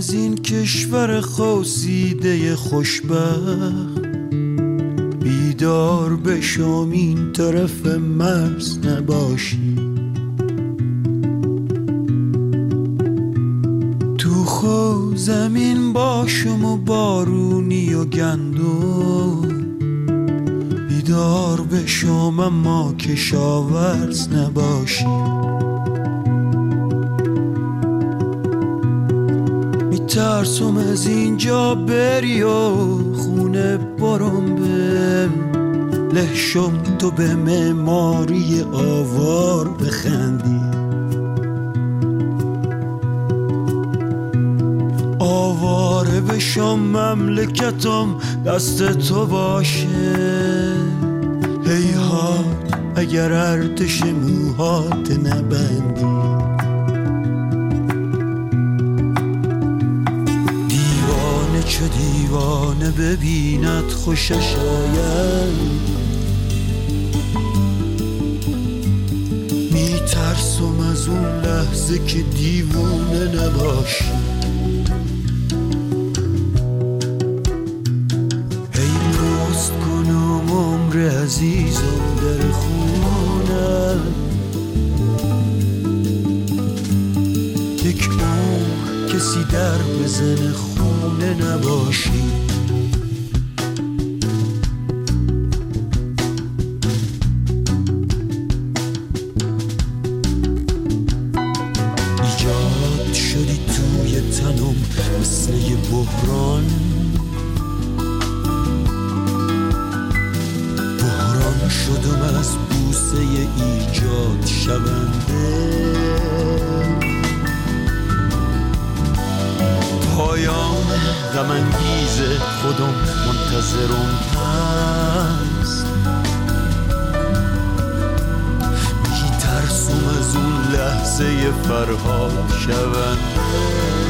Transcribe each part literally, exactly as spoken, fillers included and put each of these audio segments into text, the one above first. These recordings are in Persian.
از این کشور خواسیده خوشبخت، بیدار بشم این طرف مرز نباشی. تو خو زمین باشم و بارونی و گندم، بیدار بشم اما کشاورز نباشی. میترسم از اینجا بری و خونه برم به لهشم، تو به معماری آوار بخندی. آواره بشم مملکتم دست تو باشه، هیهات اگر ارتش موهات نبندی. دیوانه چه دیوانه ببیند خوشش آید، میترسم از اون لحظه که دیوانه نباشی. عزیزم در خونه، یک عمر کسی در بزن خونه نباشی. ایجاد شدی توی تنم مثل یه بحران، شدم از بوسه ایجاد شونده. پایان غم انگیز خودم منتظرم هست، میترسم از اون لحظه فرهاد شونده.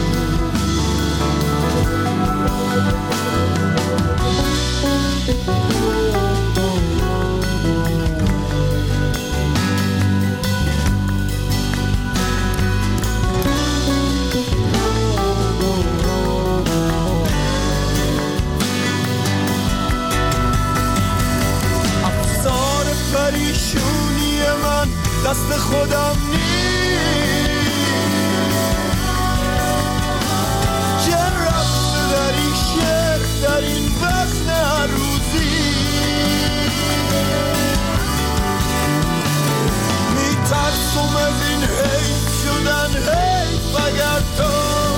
پریشونی من دست خودم نیست، چه رفت در این شعر در این وزن هر روزی. میترسم از این حیف شدن حیف اگر تو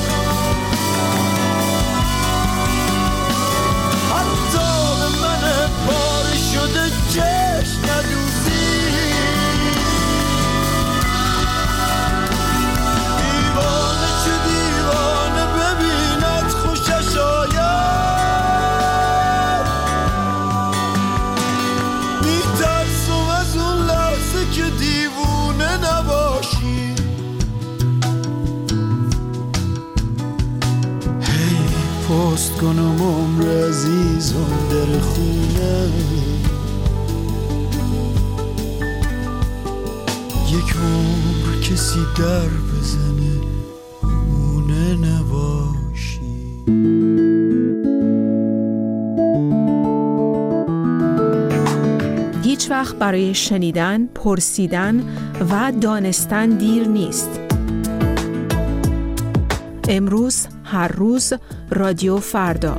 حتی به من پاره شده چشم ندوزی. دیوانه چه دیوانه ببیند خوشش آید، میترسم از اون لحظه که دیوونه نباشی. هی پست کنم عمر عزیزم در خونه، یک عمر کسی در بزنه خونه نباشی. هیچ وقت برای شنیدن، پرسیدن و دانستن دیر نیست. امروز، هر روز، رادیو فردا.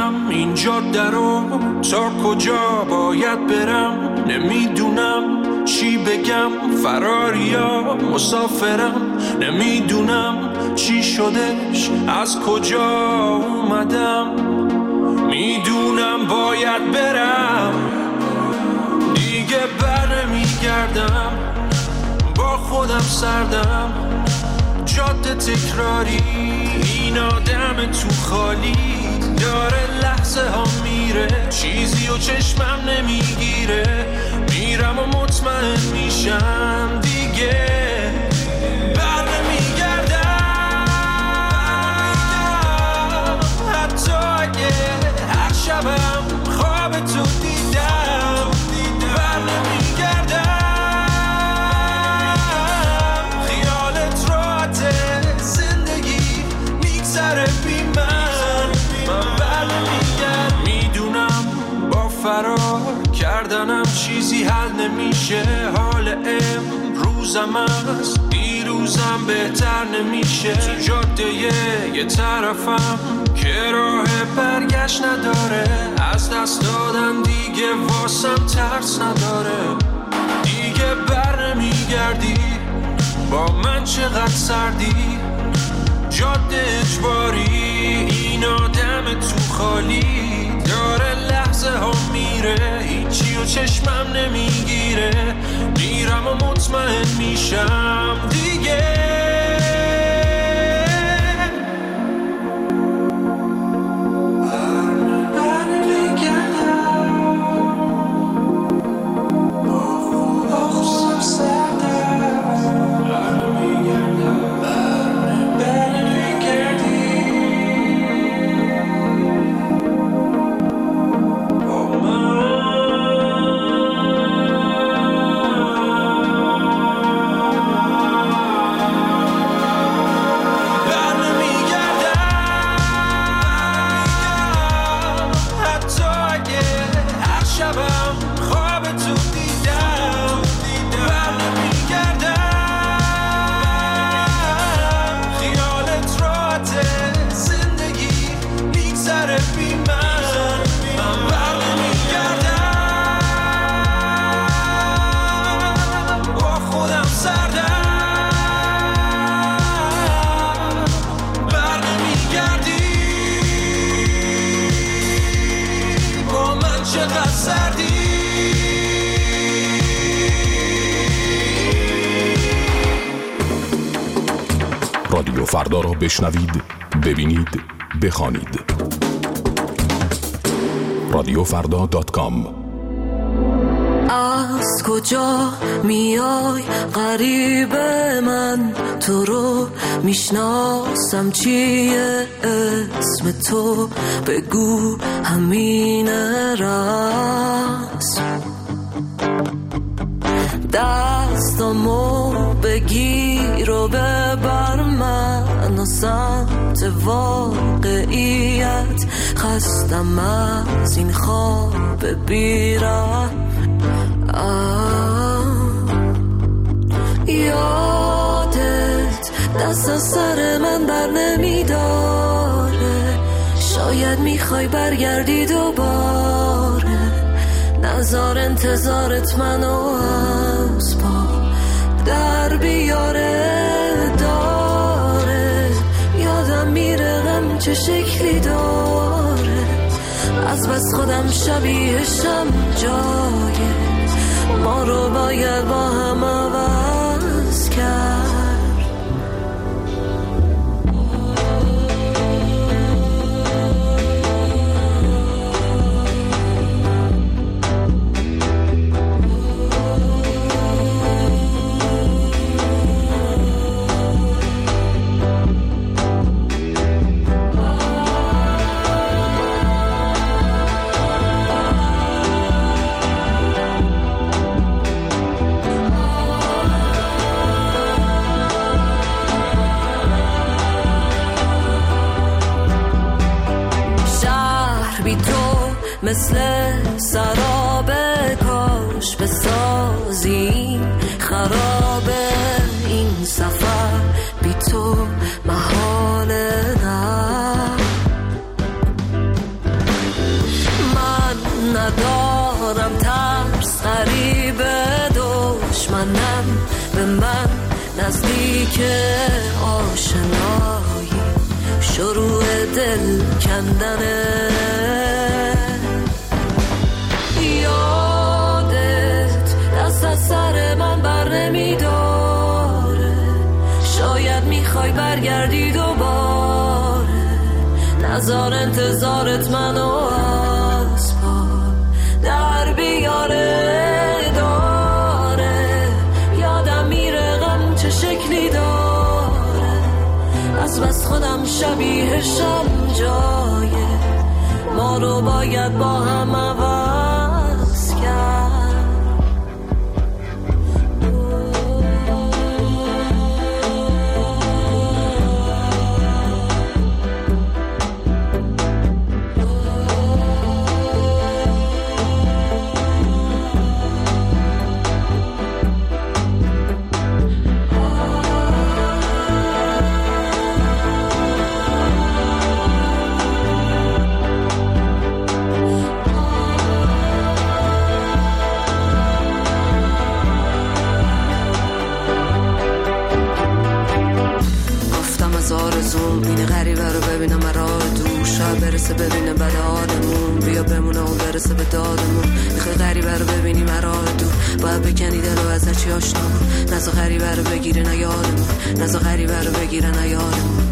اینجا درو تا کجا باید برم، نمیدونم چی بگم، فراریا مسافرم، نمیدونم چی شدش، از کجا اومدم، میدونم باید برم، دیگه بر نمیگردم، با خودم سردم، جاده تکراری، این آدم تو خالی، داره لحظه ها میره، چیزی و چشمم نمیگیره، میرم و مطمئن میشم دیگه بر نمیگردم، حتی اگه هر شبم خواب تو دیدم بر نمیگردم، خیالت راحته، زندگی میگذره بی من، من بر نمیگردم، میدونم با فرار کردنم چیزی حل نمیشه، حال امروزم از دیروزم بهتر نمیشه، تو جاده یه طرفم که راه برگشت نداره، از دست دادن دیگه واسم ترس نداره، دیگه بر نمیگردی، با من چقدر سردی، جاده اجباری، این آدم تو خالی، داره لحظه ها میره، هیچی و چشمم نمیگیره، میرم و مطمئن میشم دیگه رادیو فردا را بشنوید، ببینید، بخوانید. رادیو فردا دات کام. از کجا میای غریب من، تو رو میشناسم چیه اسم تو، بگو همین راست، دستامو بگیر و ببر من و سمت واقعیت، خستم از این خواب بیرم، یادت دست از سر من بر نمیداره، شاید میخوای برگردی دوباره، نظر انتظارت منو از پا در بیاره، داره یادم میره غم چه شکلی داره، از بس خودم شبیهشم، جای ما رو باید با هم عوض کرد. مثل سراب کاش بسازی خرابه، این سفر بی تو محاله، نه من ندارم ترس غریبه، دو به من نزدیک آشنایی، شروع دل کندنه. یادت دست از سر من بر نمیداره، شاید میخوای برگردی دوباره، نذار انتظارت منو از پا در بیاره. داره یادم میره غم چه شکلی داره، از بس خودم شبیهشم، جای ما رو باید با هم عوض کرد. این غریبه رو ببینم راه دور، شاید برسه ببینه بد حالمون، بیا بمونه و برسه به دادمون. میخوای غریبه رو ببینی راه دور، باید بکنی دل و ازش چی آشنامون، نزا غریبه رو بگیره نه یادمون، نزا غریبه رو بگیره نه یادمون.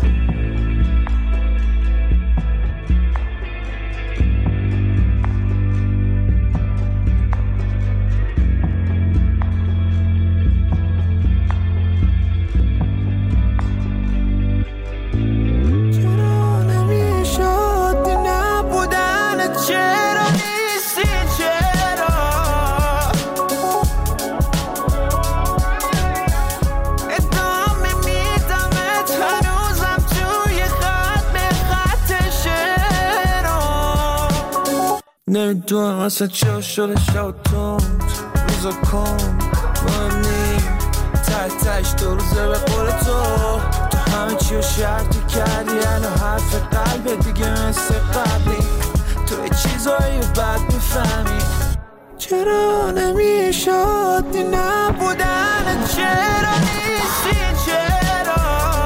نمیدونم اصلا چه شده شد تند روزا کن مهم نی ته تهش دو روزه به قول تو تو همه چی رو شرطی کردی، هنو حرف قلبه دیگه مثل قبلی، تو یه چیزایی رو بد میفهمی. چرا نمیشد دی نبودن، چرا نیستی، چرا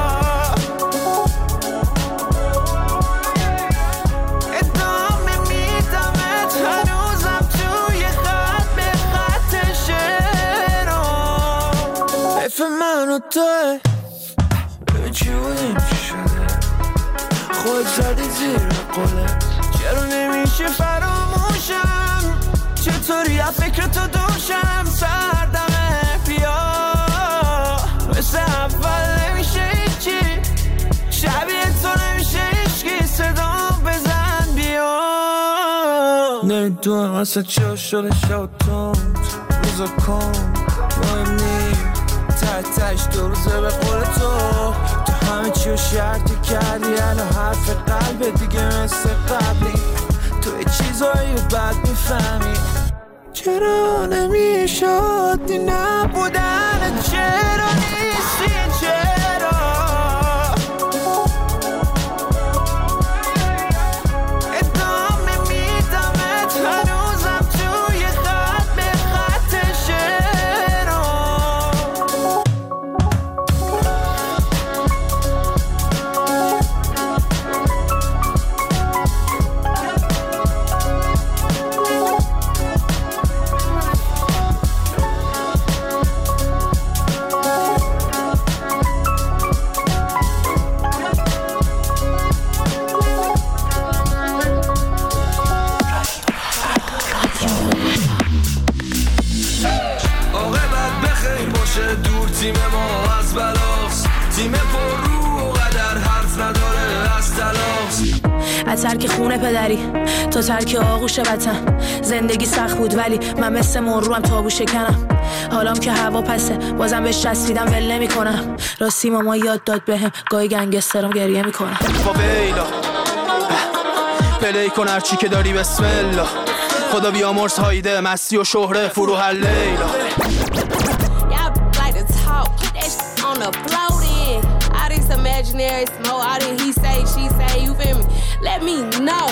من و توه ببین چی بودیم چی شده، خود زدی زیر قلت، چرا نمیشه فراموشم، چطوری از فکر تو دوشم، سردمه بیا مثل اول نمیشه هیچی، شبیه تو نمیشه هیچکی، صدا بزن بیا. نمیدونم اصلا چه شده شد تند روزا کن مهم نی ته تهش دو روزه به قول تو تو همه چی رو شرطی کردی، هنو حرف قلبه دیگه مثل قبلی، تو یه چیزایی رو بد میفهمی. چرا نمیشد دی نبودن، چرا نیستی، چرا ادامه میدمت هنوزم توی خط به خط شعرها. تیم ما از بلاس، تیم پر رو و قدر حرف نداره از تلاس. از ترک خونه پدری تا ترک آغوش وطن، زندگی سخت بود ولی من مثل مرو هم تابو شکنم. حالام که هوا پسه بازم بهش چسبیدم ول نمی کنم. راستی ماما یاد داد بهم گاهی گنگسترام گریه میکنم. فاویلا پلی کن هرچی که داری بسم الله، خدا بیامرز هایده مستی و شهره فروح لیلا. On the floating, all this imaginary smoke, all this he say, she say, you feel me? Let me know.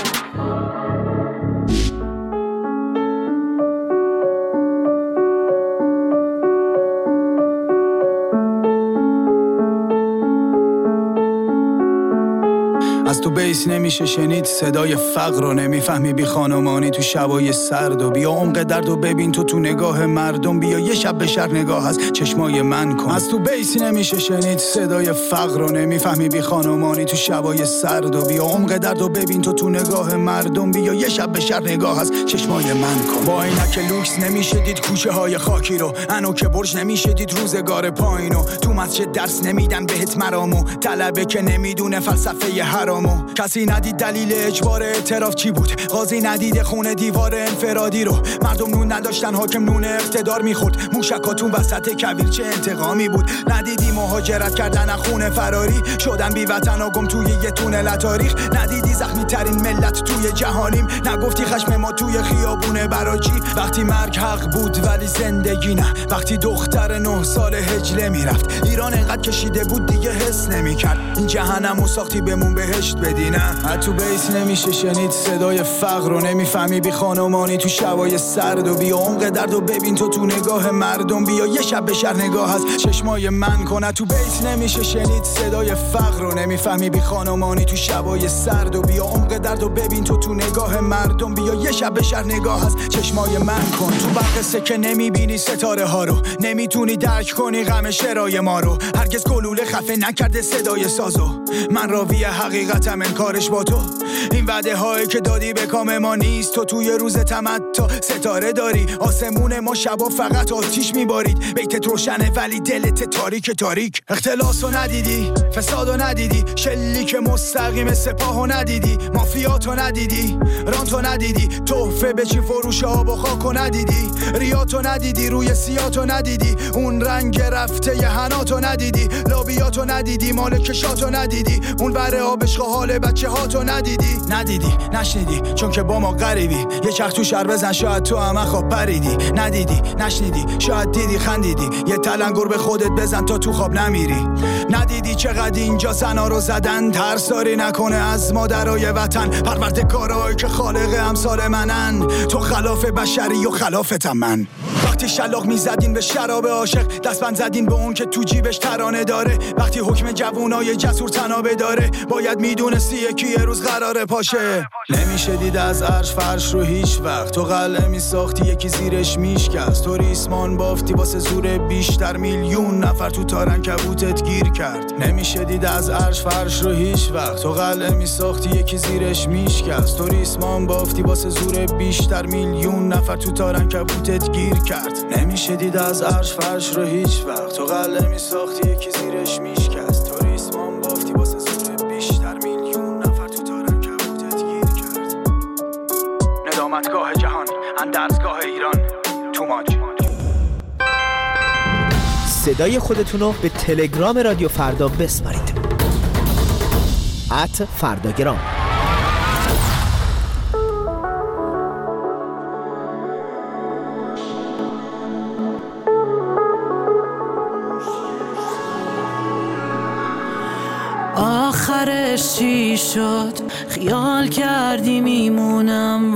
تو بیس نمیشه شنید صدای فقر رو، نمیفهمی بی خانمانی تو شبای سرد و بیا عمق درد و ببین تو تو نگاه مردم، بیا یه شب به شهر نگاه از چشمای من کن. از تو بیس نمیشه شنید صدای فقر رو، نمیفهمی بی خانمانی تو شبای سرد و بیا عمق درد و ببین تو تو نگاه مردم، بیا یه شب به شهر نگاه از چشمای من کن. با عینک لوکس نمیشه دید کوچه های خاکی رو، انو که برج نمیشه دید روزگار پایینو، تو مسجد درس نمیدن بهت مرامو، طلبه که نمیدونه فلسفه حرامو. کسی ندید دلیل اجبار اعتراف چی بود، قاضی ندید خونه دیوار انفرادی رو، مردم نون نداشتن حاکم نون اقتدار میخورد، موشکاتون وسط کویر چه انتقامی بود. ندیدی مهاجرت کردن از خونه فراری، شدن بی وطن و گم توی یه تونل تاریخ. ندیدی زخمی ترین ملت توی جهانیم، نگفتی خشم ما توی خیابونه براچی. وقتی مرگ حق بود ولی زندگی نه، وقتی دختر نه سال هجله میرفت، ایران انقدر کشیده بود دیگه حس نمیکرد. این جهنمو ساختی بمون بهشت بدی نه. تو بیس نمیشه شنید صدای فقر رو، نمیفهمی بی خانمانی تو شبای سرد و بیا عمق درد و ببین تو تو نگاه مردم، بیا یه شب به شهر نگاه از چشمای من کن. تو بیس نمیشه شنید صدای فقر رو، نمیفهمی بی خانمانی تو شبای سرد و بیا عمق درد و ببین تو تو نگاه مردم، بیا یه شب به شهر نگاه از چشمای من کن. تو برق که نمیبینی ستاره ها رو، نمیتونی درک کنی غم شرای ما رو، هرگز گلوله خفه نکرده صدای سازو، من راوی حقیقتم انکارش با تو. این وعده هایی که دادی به کام ما نیست، تو توی روز تمتع ستاره داری، آسمون ما شبا فقط آتیش میبارید، بیتت روشنه ولی دلت تاریک تاریک. اختلاسو ندیدی، فسادو ندیدی، شلیک مستقیم سپاهو ندیدی، مافیاتو ندیدی، رانتو ندیدی، تحفه به چی فروش آب و خاکو ندیدی، ریاتو ندیدی، روی سیاتو ندیدی، اون رنگ رفته ی حناتو ندیدی، لابیاتو ندیدی، مال کشاتو ندیدی، اون بره آبشق حال بچه هاتو ندیدی. ندیدی نشنیدی چون که با ما غریبی، یه چرخ تو شهر بزن شاید تو هم خواب پریدی. ندیدی نشنیدی شاید دیدی خندیدی، یه تلنگر به خودت بزن تا تو خواب نمیری. ندیدی چقدر اینجا زنا رو زدن، ترساری نکنه از مادرای وطن، پروردگارایی که خالق امثال منن، تو خلاف بشری و خلافتم من. وقتی شلاق میزدین به شراب عاشق، دستبند زدین به اون که تو جیبش ترانه داره، وقتی حکم جوونای جسور تنابه داره، باید میدونستی یکی یه روز قراره پاشه. نمیشه دید از عرش فرش رو هیچ وقت، تو قلعه میساختی یکی زیرش میشکست، تو ریسمان بافتی واسه زور بیشتر، میلیون نفر تو تارن کبوتت گیر کرد. نمیشه دید از عرش فرش رو هیچ وقت، تو قلعه میساختی یکی زیرش میشکست، تو ریسمان بافتی واسه زور بیشتر، میلیون نفر تو تارن کبوتت گیر کرد. نمیشه دید از عرش فرش رو هیچ وقت، تو قلعه میساختی یکی زیرش میشکست، تو ریسمان بافتی واسه زور بیشتر، میلیون نفر تو تارن کبوتت گیر کرد. ندامتگاه جهان، اندرزگاه ایران، توماج. صدای خودتون رو به تلگرام رادیو فردا بسپارید. ات فرداگرام. آخرش چی شد؟ خیال کردی میمونم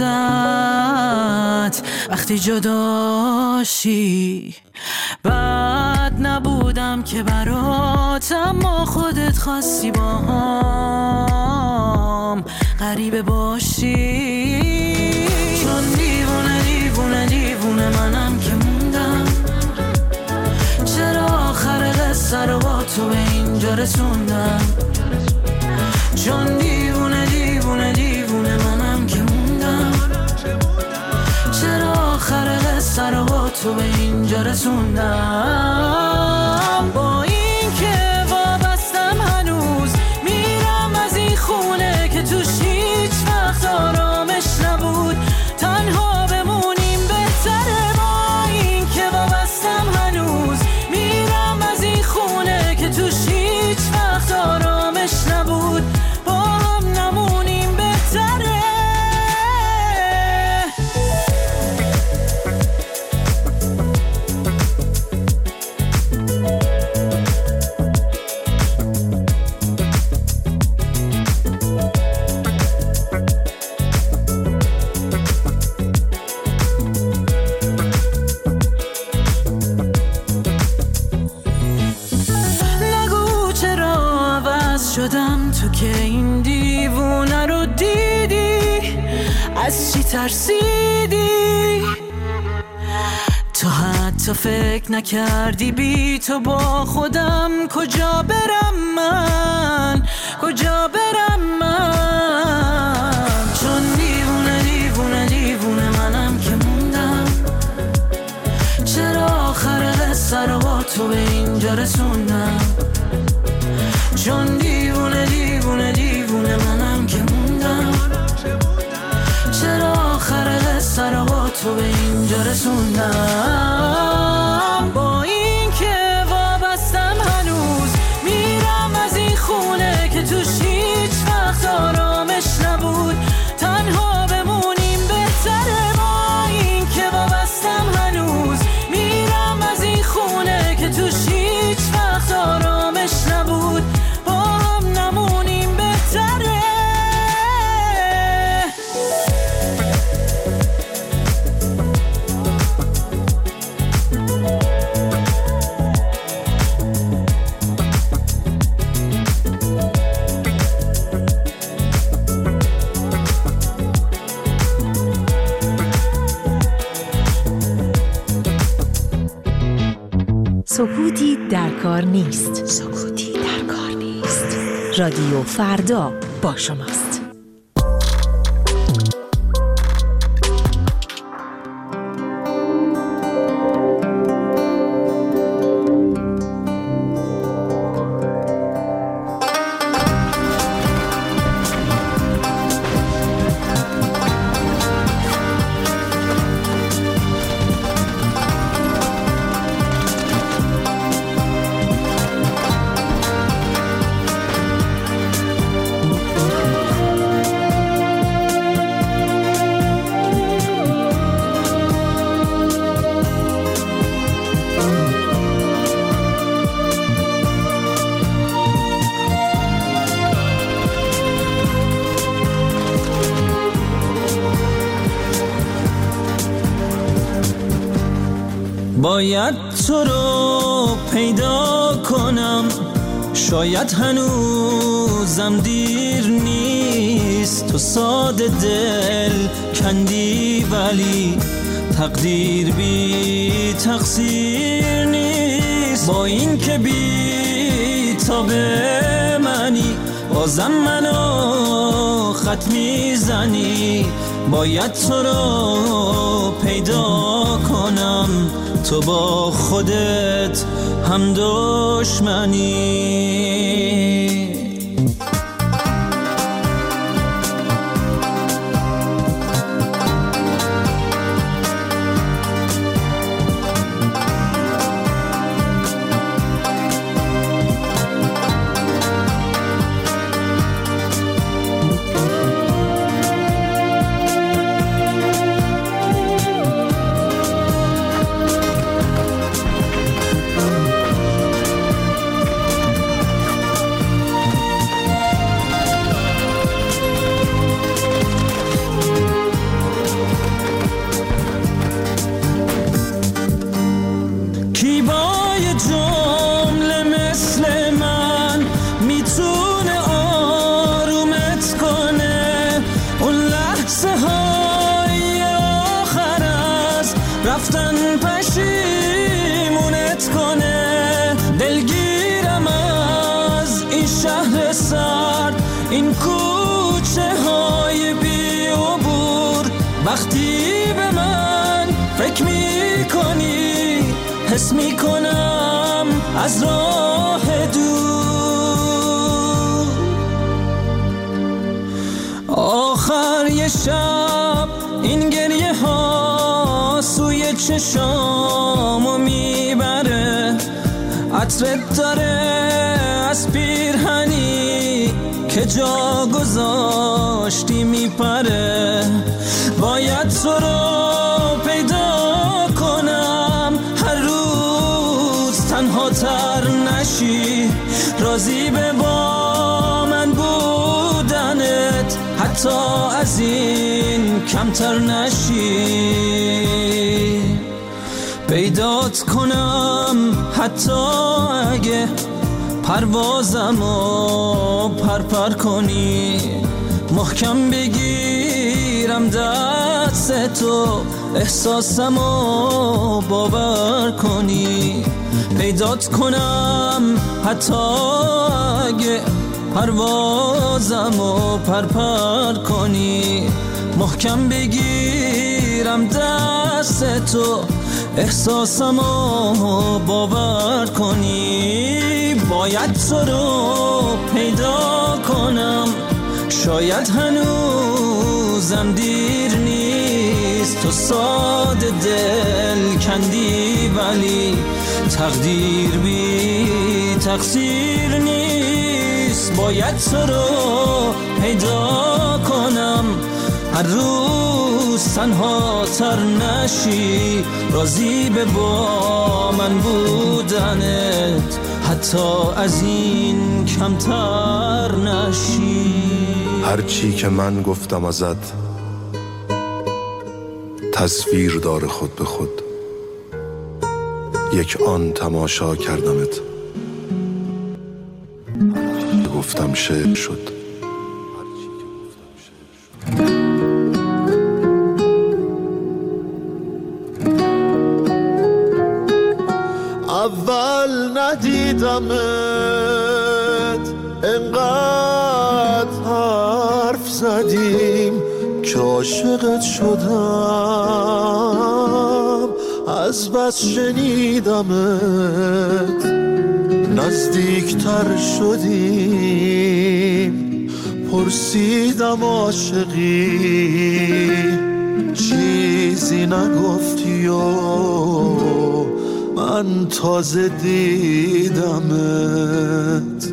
واسط، وقتی جداشی بد نبودم که برات، اما خودت خواستی با هم غریبه باشی. چون دیوونه دیوونه دیوونه منم که موندم، چرا آخر قصه رو با تو به اینجا رسوندم. چون دیوونه دیوونه دیوونه منم که موندم، چرا آخر قصه رو با تو به اینجا رسوندم. با این که وابستم هنوز میرم از این خونه که توش هیچ وقت آرامش نبود، تنها بمونیم بهتره. با این که وابستم هنوز میرم از این خونه که توش هیچ وقت آرامش نبود، با هم نمونیم بهتره. شدم تو که این دی دیوونه رو دیدی از چی ترسیدی؟ تو حتی فکر نکردی بی تو با خودم کجا برم من، کجا برم من؟ چون دیوونه دیوونه دیوونه منم که موندم، چرا آخر قصه رو با تو به اینجا رسوندم؟ چون دیوونه دیوونه دیوونه منم که موندم، چرا آخر قصه رو با تو به اینجا رسوندم؟ با این که وابستم هنوز میرم از این خونه که توش هیچ وقت آرامش نبود، تنها بمونیم بهتره. با این که وابستم هنوز میرم از این خونه که توش هیچ وقت آرامش نبود، با هم نمونیم بهتره. سکوتی در کار نیست. سکوتی در کار نیست. رادیو فردا با شماست. باید تو رو پیدا کنم، شاید هنوزم دیر نیست. تو ساده دل کندی ولی تقدیر بی تقصیر نیست. با این که بی تاب منی بازم منو خط میزنی. باید تو رو پیدا کنم، تو با خودت هم دشمنی. رفتن پشیمونت کنه. دلگیرم از این شهر سرد، این کوچه های بی عبور. وقتی به من فکر میکنی حس میکنم از راه دور. آخر یه شب این گریه ها سوی چشامو میبره. عطرت داره از پیرهنی که جا گذاشتی میپره. باید تو رو پیدا کنم، هر روز تنها تر نشی. راضی به با من بودنت حتی از این کمتر نشی. پیدات کنم حتی اگه پروازمو پرپر کنی. محکم بگیرم دست تو، احساسمو باور کنی، پیدات کنم حتی اگه پروازمو پرپر کنی. محکم بگیرم دست تو، احساسمو باور کنی. باید تو رو پیدا کنم، شاید هنوزم دیر نیست. تو ساده دل کندی ولی تقدیر بی تقصیر نیست. باید تو رو پیدا کنم، هر روز تنها تر نشی، راضی به با من بودنت، حتی از این کمتر نشی. هرچی که من گفتم ازت تصویر داره خود به خود، یک آن تماشا کردمت، گفتم شعر شد. اول ندیدمت انقدر حرف زدیم که عاشقت شدم، از بس شنیدمت نزدیکتر شدیم. پرسیدم عاشقی چیزی نگفتی و من تازه دیدمت.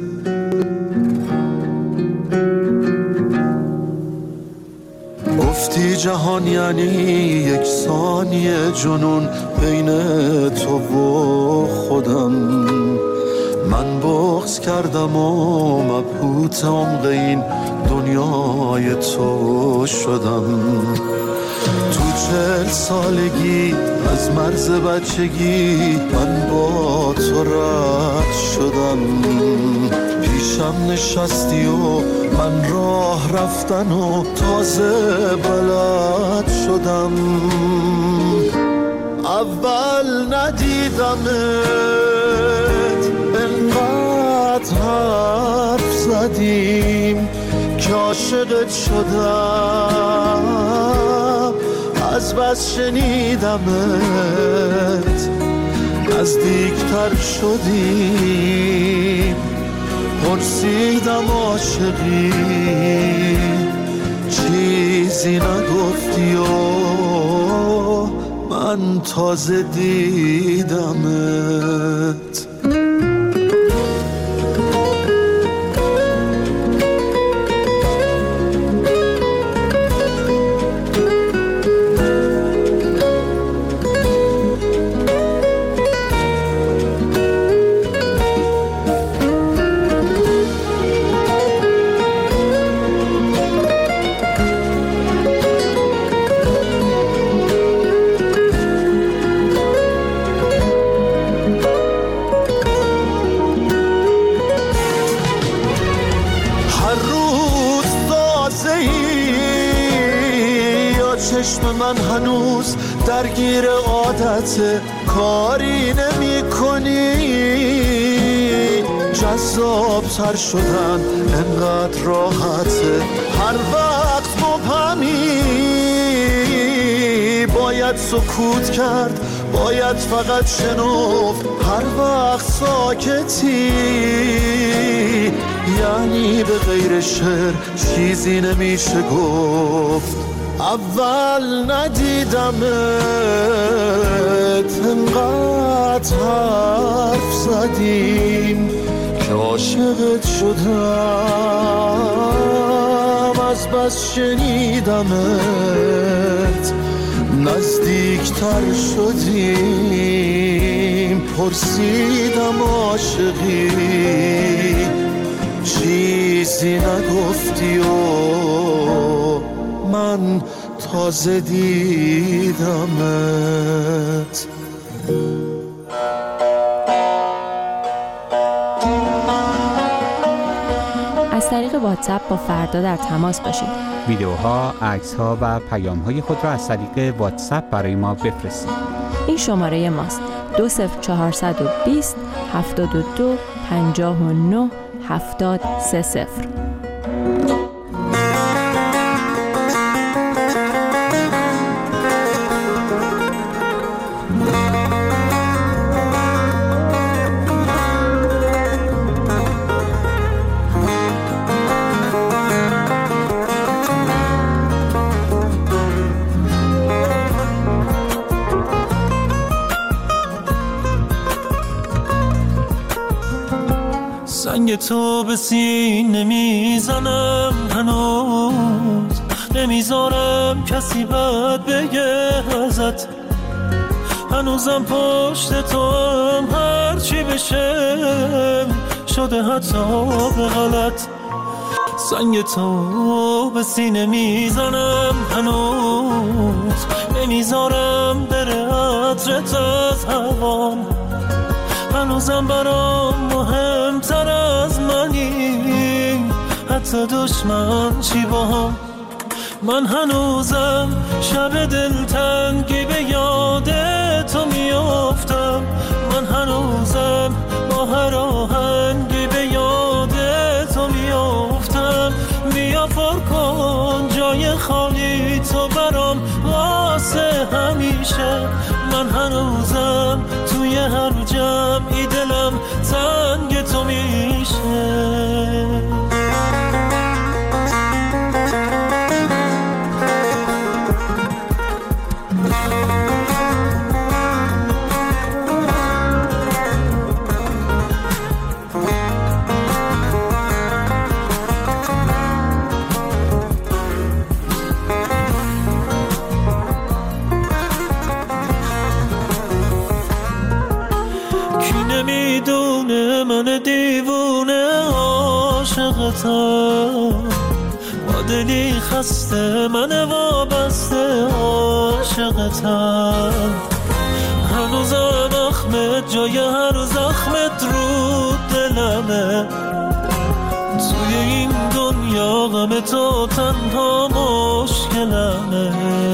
گفتی جهان یعنی یک ثانیه جنون بین تو و خودم. من بغض کردم و مبهوت عمق این دنیای تو شدم. تو چهل سالگی از مرز بچگی من با تو رد شدم. پیشم نشستی و من راه رفتن و تازه بلد شدم. اول ندیدمت انقدر حرف زدیم که عاشقت شدم، از بس شنیدمت نزدیکتر شدیم. پرسیدم عاشقی چیزی نگفتی و من تازه دیدمت. من هنوز درگیر عادت کاری نمی کنی. جذاب تر شدن انقدر راحته، هر وقت مبهمی. باید سکوت کرد، باید فقط شنفت هر وقت ساکتی. یعنی به غیر شعر چیزی نمیشه گفت. اول ندیدمت انقدر حرف زدیم که عاشقت شدم، از بس شنیدمت نزدیکتر شدیم. پرسیدم عاشقی چیزی نگفتی و من تازه دیدمت. از از طریق واتساپ با فردا در تماس باشید. ویدیوها، عکس‌ها و پیام‌های خود را از طریق واتساپ برای ما بفرستید. این شماره ماست: دو صفر چهارصد و بیست هفتاد و دو پنجاه و نه هفتاد سه صفر. سنگ تو به سینه میزنم هنوز، نمیذارم کسی بد بگه ازت، هنوزم پشت تو هم هرچی بشه شده حتی به غلط. سنگ تو به سینه میزنم هنوز، نمیذارم بره عطرت از هوام، هنوزم برام مهمتر از منی، حتی دشمن چی با هم. من هنوزم شب دلتنگی به یاد تو میافتم، من هنوزم با هر آهنگی به یاد تو میافتم. بیا پر کن جای خالی تو برام واسه همیشه، من هنوزم توی هر جمعی دلم تنگ تو میشه. نمیدونه من دیوونه عاشقتم، با دلی خسته من وابسته عاشقتم، هنوزم اخمت جای هر زخمت رو دلمه، توی این دنیا غم تو تنها مشکلمه.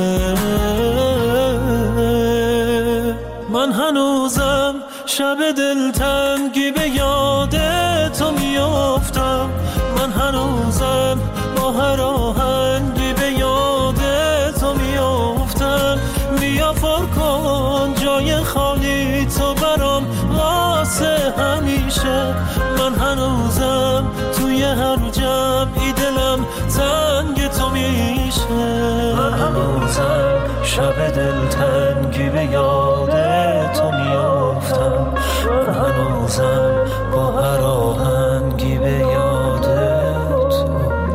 من هنوزم شب دلتنگی به یاد تو میافتم، من هنوزم با هر آهنگی به یاد تو میافتم. بیا پر کن جای خالی تو برام واسه همیشه، من هنوزم توی هر جمعی دلم تنگ تو میشه. من هنوزم شب دلتنگی به یاد تو میافتم، من هنوزم با هر آهنگی به یاد تو.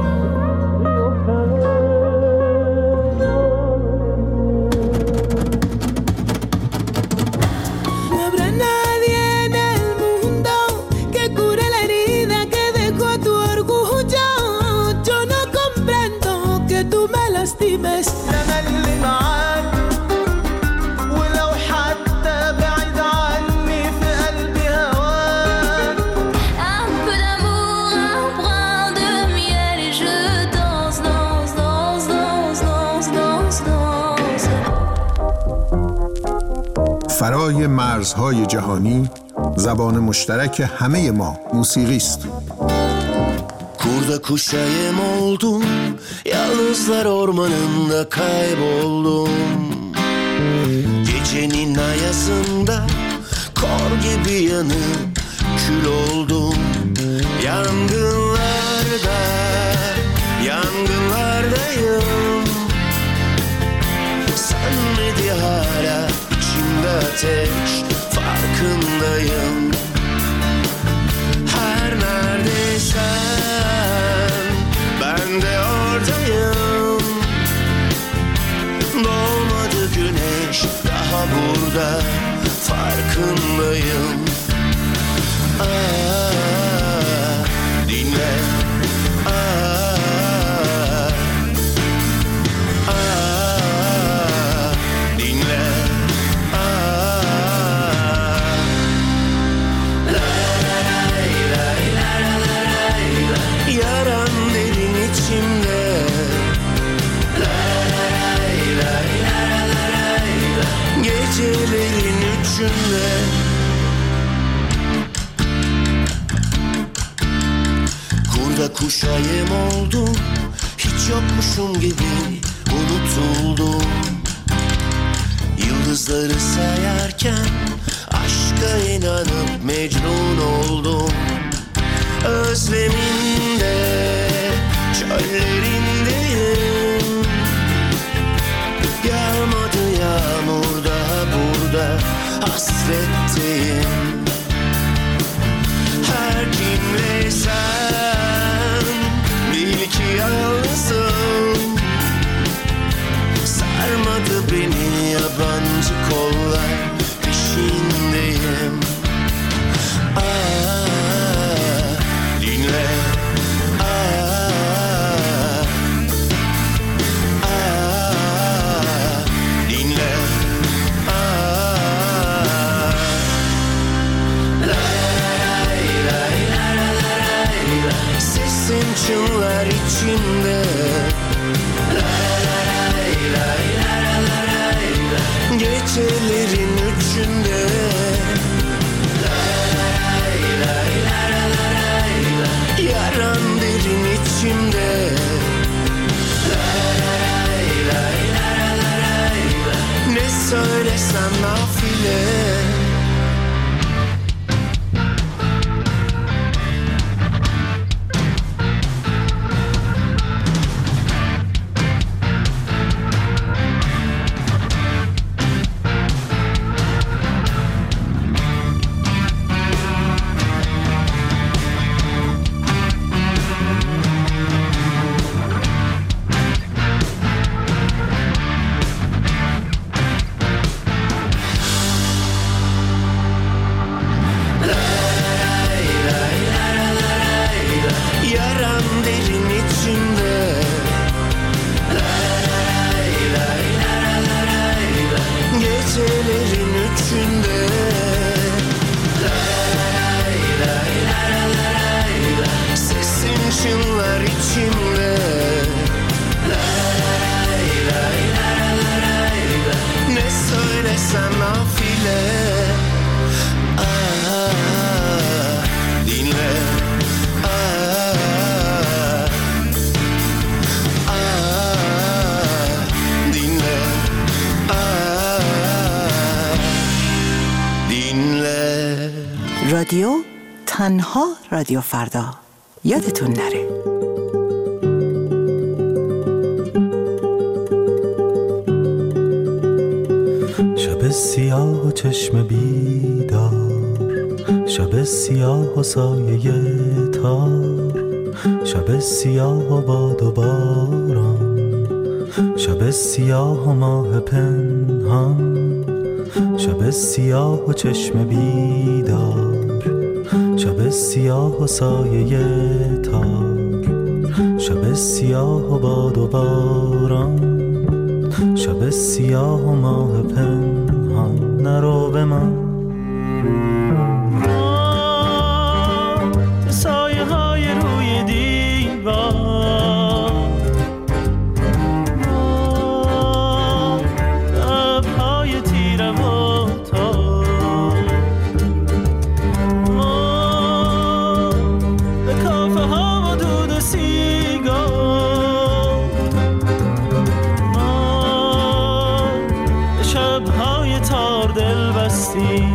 أنا اللي معاك ولو حتى بعيد عني في قلبي هواك. Un peu d'amour, un brin de miel et je danse, danse, danse, danse, danse, danse, danse. فرای مرزهای جهانی زبان مشترک همه ما موسیقی است. Kurda kuşayım oldum, yalnızlar ormanında kayboldum. Gecenin ayazında kor gibi yanıp kül oldum. Yangınlarda, yangınlardayım. Sönmedi hala içimde ateş, farkındayım. Her neredeysen ben de oradayım. Doğmadı güneş daha burada, farkındayım. kuşayım oldum, hiç yokmuşum gibi unutuldum. Yıldızları sayarken aşka inanıp mecnun oldum. Özleminde çöllerindeyim. Yağmadı yağmur daha burada, hasretteyim. Her kimleysen bil ki yalnızım. Sarmadı beni yabancı kollar, peşindeyim. Aa, dinle. Aa, aa, dinle. Aa, la la la la la. Sesin çınlar içimde. La la la la la la. Gecelerin üçünde. Yaran derin içimde. Ne söylesem nafile. رادیو تنها رادیو فردا، یادتون نره. شب سیاه و چشم بیدار، شب سیاه و سایه تار، شب سیاه و باد و باران، شب سیاه و ماه پنهان، شب سیاه و چشم بیدار، شب سیاه و سایه تار، شب سیاه و باد و باران، شب سیاه و ماه پنهان. نرو به من سایه های روی دیوار، لبهای تیره و تار، به کافه ها و دود و سیگار، به شبهای تار دل بستی.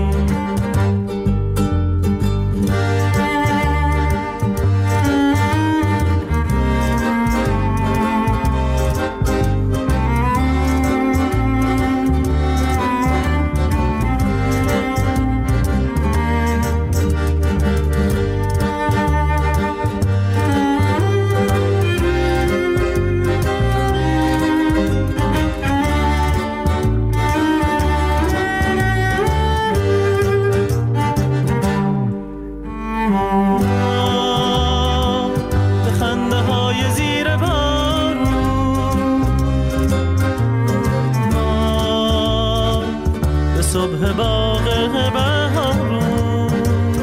صبح باغ بهارون،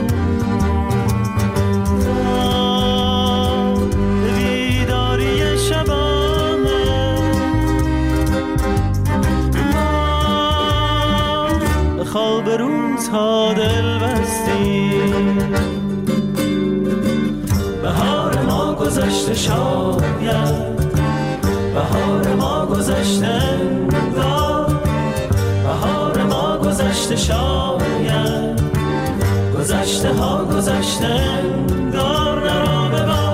به بیداری شبانه، به خواب روزها دل بستی. بهار ما گذشت گذشته شاید بهار ما گذشته انگار بهار ما گذشته شاید گذشته ها گذشته انگار نرا ببار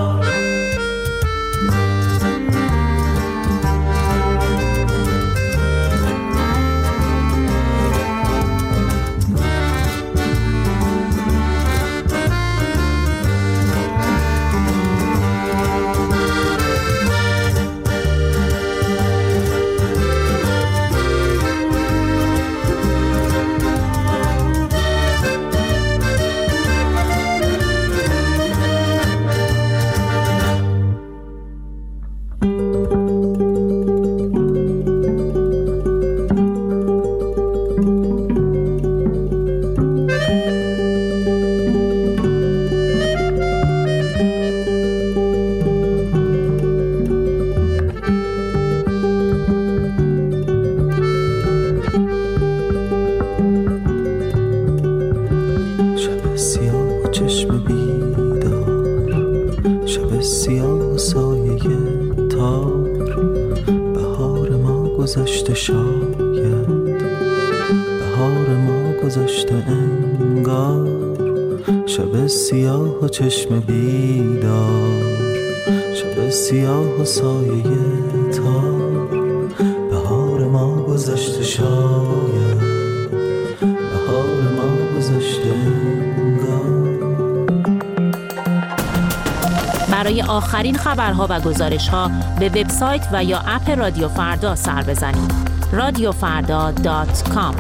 گذشته شاید بهار ما گذشته انگار شب سیاه و چشم بیدار شب سیاه و سایه تار بهار ما گذشته شاید بهار ما گذشته انگار. برای آخرین خبرها و گزارش‌ها به وبسایت و یا اپ رادیو فردا سر بزنید. رادیو فردا دات کام.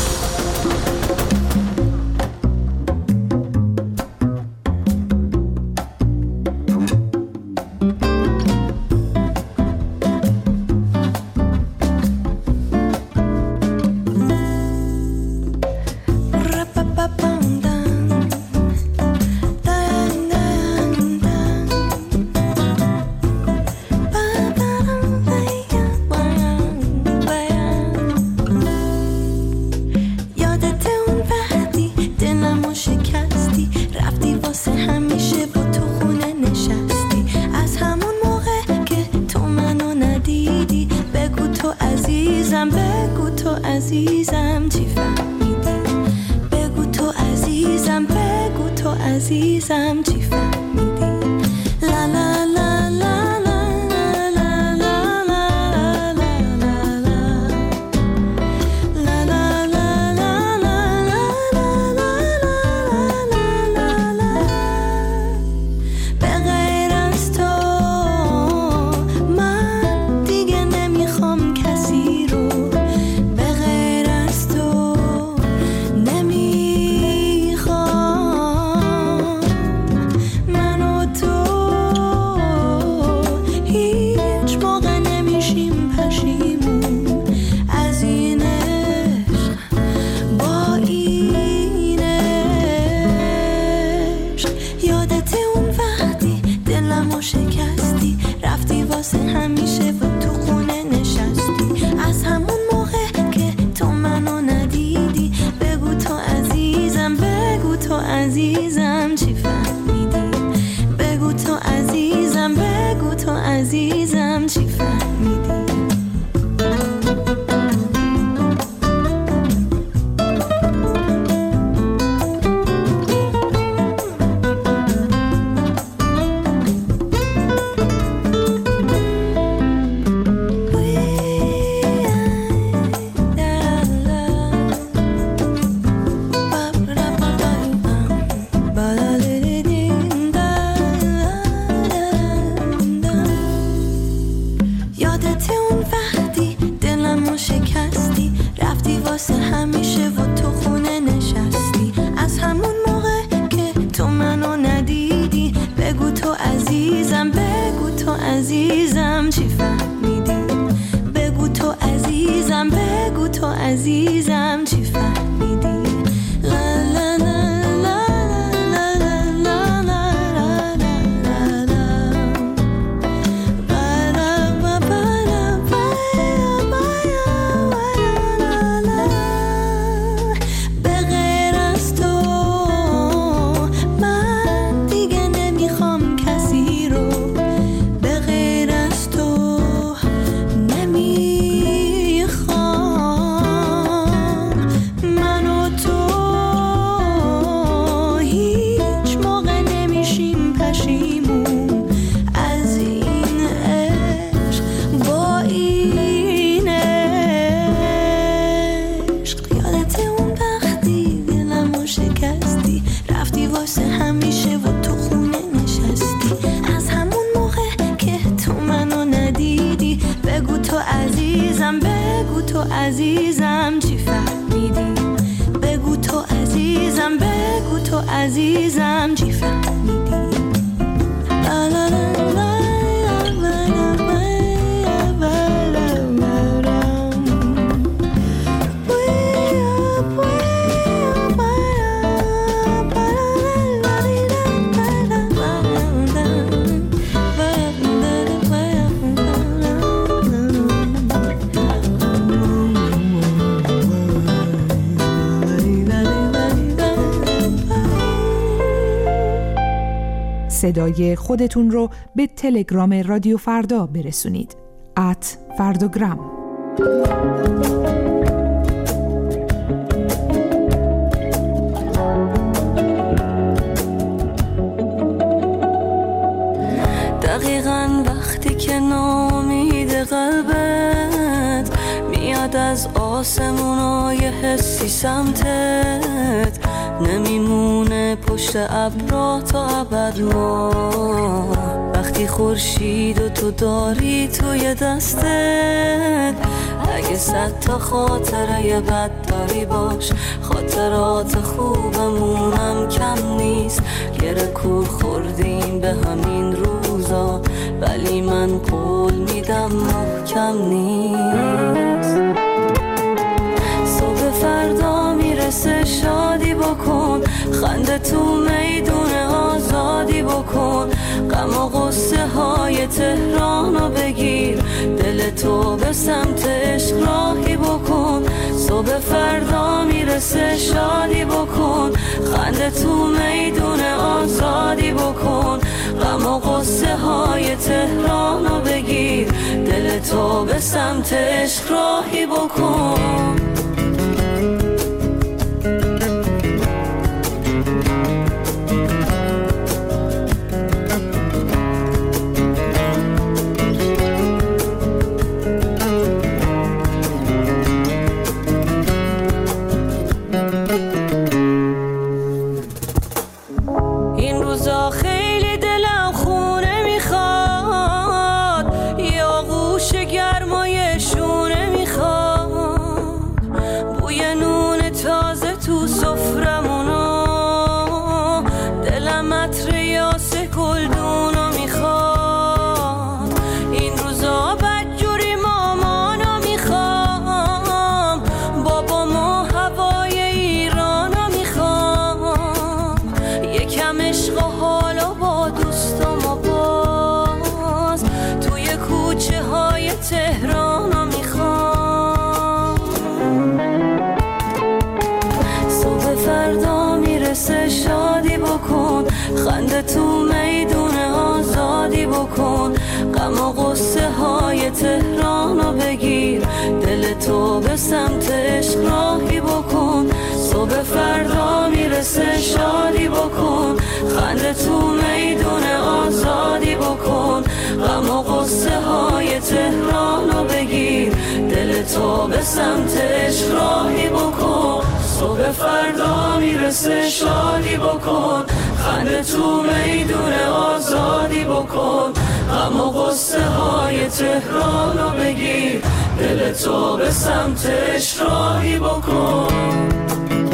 عزیزم چی فهمیدی؟ بگو تو عزیزم بگو تو عزیزم چی فهمیدی؟ لا لا لا لا لا لا لا لا میشه و تو خونه نشستی از همون موقع که تو منو ندیدی. بگو تو عزیزم، بگو تو عزیزم چی فهمیدی. بگو تو عزیزم، بگو تو عزیزم چی فهمیدی. لا لا لا لا. صدای خودتون رو به تلگرام رادیو فردا برسونید. ات فرداگرام. دقیقاً وقتی که ناامید قلبت میاد از آسمونای حسی سمتت، نمیمونه پشت ابرا تا ابد ما. وقتی خورشید و تو داری توی دستت، اگه صد تا خاطره بد داری باش، خاطرات خوبمونم کم نیست. یه رکور خوردیم به همین روزا، ولی من قول میدم محکم نیست. صبح فردا میرسه شادی بکن، خنده تو میدون آزادی بکن. غم و غصه های تهرانو بگیر، دل تو به سمت عشق راهی بکن. صبح فردا میرسه شادی بکن، خنده تو میدون آزادی بکن. غم و غصه های تهرانو بگیر، دل تو به سمت عشق راهی بکن. خنده تو میدون آزادی بکن. غم و غصه های تهرانو بگیر، دل تو به سمت عشق راهی بکن. صبح فردا میرسه شادی بکن، خنده تو میدون آزادی بکن. غم و غصه های تهرانو بگیر، دل تو به سمت عشق راهی بکن. صبح فردا میرسه شادی بکن، خنده تو میدون آزادی بکن. غم و غصه های تهرانو بگیر، دل تو به سمت عشق راهی بکن.